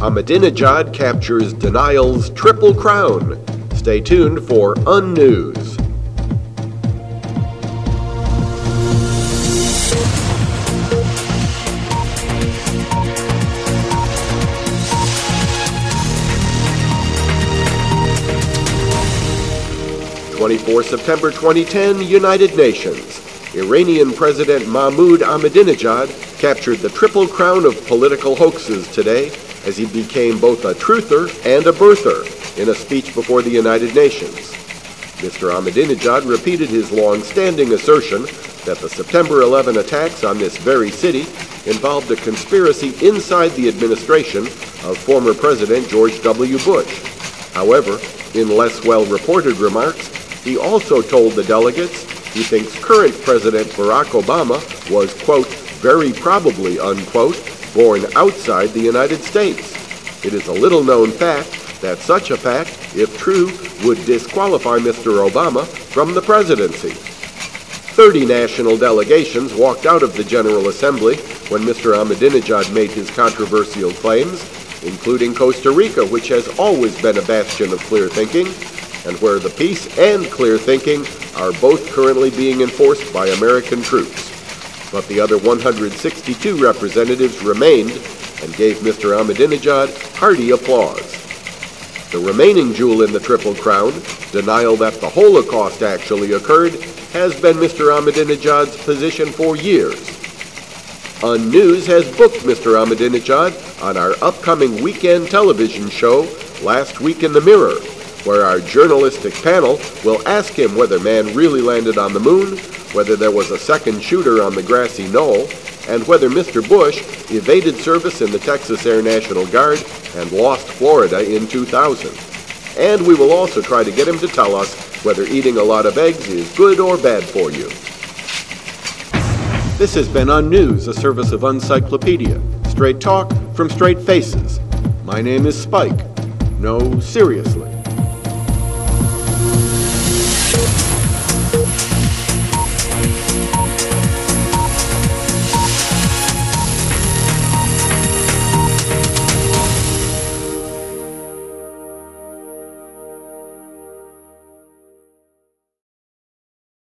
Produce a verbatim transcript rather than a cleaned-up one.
Ahmadinejad captures denial's Triple Crown. Stay tuned for Unnews. twenty-fourth September twenty ten, United Nations. Iranian President Mahmoud Ahmadinejad captured the triple crown of political hoaxes today as he became both a truther and a birther in a speech before the United Nations. Mister Ahmadinejad repeated his long-standing assertion that the September eleventh attacks on this very city involved a conspiracy inside the administration of former President George W. Bush. However, in less well-reported remarks, he also told the delegates he thinks current President Barack Obama was, quote, very probably, unquote, born outside the United States. It is a little-known fact that such a fact, if true, would disqualify Mister Obama from the presidency. Thirty national delegations walked out of the General Assembly when Mister Ahmadinejad made his controversial claims, including Costa Rica, which has always been a bastion of clear thinking, and where the peace and clear thinking are both currently being enforced by American troops. But the other one hundred sixty-two representatives remained and gave Mister Ahmadinejad hearty applause. The remaining jewel in the Triple Crown, denial that the Holocaust actually occurred, has been Mister Ahmadinejad's position for years. Unnews has booked Mister Ahmadinejad on our upcoming weekend television show, Last Week in the Mirror, where our journalistic panel will ask him whether man really landed on the moon, whether there was a second shooter on the grassy knoll, and whether Mister Bush evaded service in the Texas Air National Guard and lost Florida in two thousand. And we will also try to get him to tell us whether eating a lot of eggs is good or bad for you. This has been Unnews, a service of Uncyclopedia. Straight talk from straight faces. My name is Spike. No, seriously.